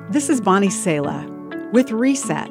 This is Bonnie Sala with Reset.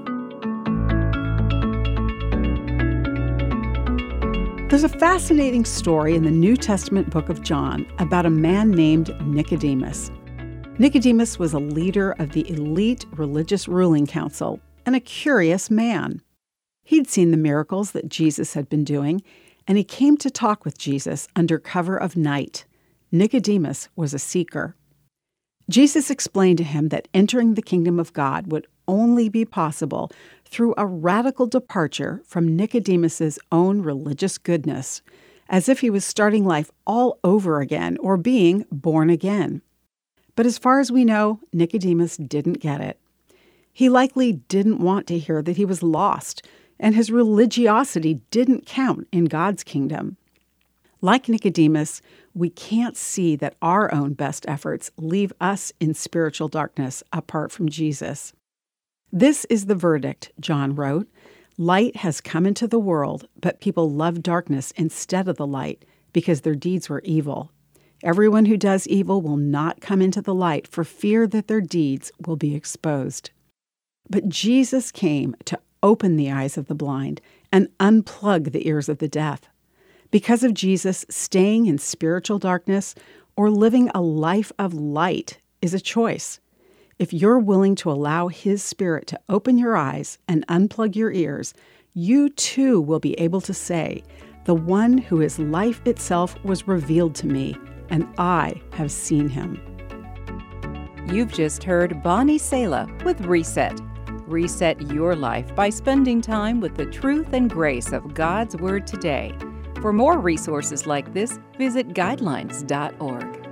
There's a fascinating story in the New Testament book of John about a man named Nicodemus. Nicodemus was a leader of the elite religious ruling council and a curious man. He'd seen the miracles that Jesus had been doing, and he came to talk with Jesus under cover of night. Nicodemus was a seeker. Jesus explained to him that entering the kingdom of God would only be possible through a radical departure from Nicodemus's own religious goodness, as if he was starting life all over again or being born again. But as far as we know, Nicodemus didn't get it. He likely didn't want to hear that he was lost, and his religiosity didn't count in God's kingdom. Like Nicodemus, we can't see that our own best efforts leave us in spiritual darkness apart from Jesus. This is the verdict, John wrote. Light has come into the world, but people love darkness instead of the light because their deeds were evil. Everyone who does evil will not come into the light for fear that their deeds will be exposed. But Jesus came to open the eyes of the blind and unplug the ears of the deaf. Because of Jesus, staying in spiritual darkness or living a life of light is a choice. If you're willing to allow His Spirit to open your eyes and unplug your ears, you too will be able to say, "The one who is life itself was revealed to me, and I have seen Him." You've just heard Bonnie Sala with Reset. Reset your life by spending time with the truth and grace of God's Word today. For more resources like this, visit guidelines.org.